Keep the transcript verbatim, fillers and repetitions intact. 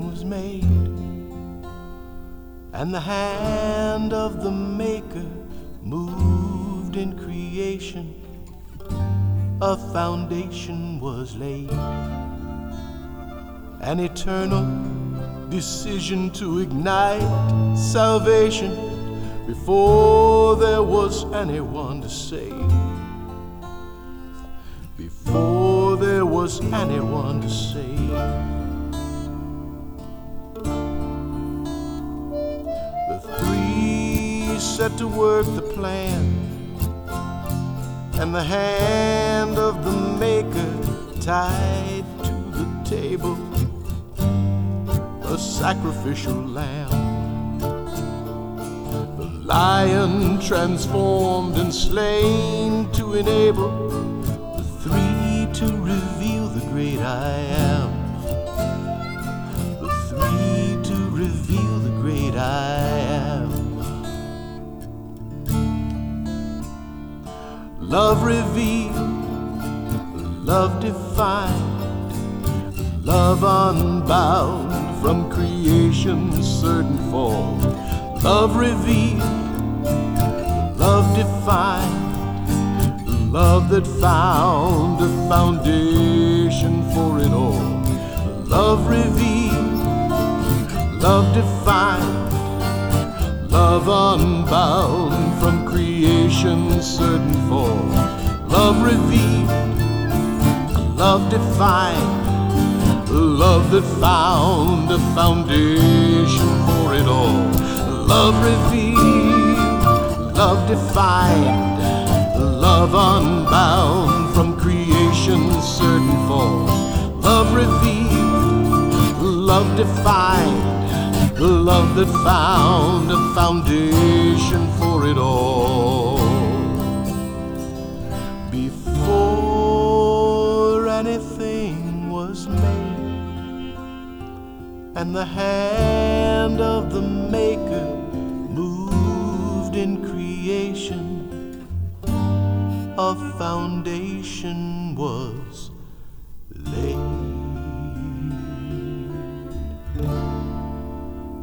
was made, and the hand of the Maker moved in creation. A foundation was laid, an eternal decision to ignite salvation before there was anyone to save. Before there was anyone to save. The three set to work the plan, and the hand of the Maker tied to the table a sacrificial lamb. The lion transformed and slain to enable the three to reveal the great I am. The three to reveal the great I am. Love revealed, love defined, love unbound from creation's certain fall. Love revealed, love defined, love that found a foundation for it all. Love revealed, love defined, love unbound from creation's certain fall. Love revealed, love defined, love that found a foundation for it all. Love revealed, love defined, love unbound from creation's certain fall. Love revealed, love defined, love that found a foundation for it all. Before anything was made, and the hand of the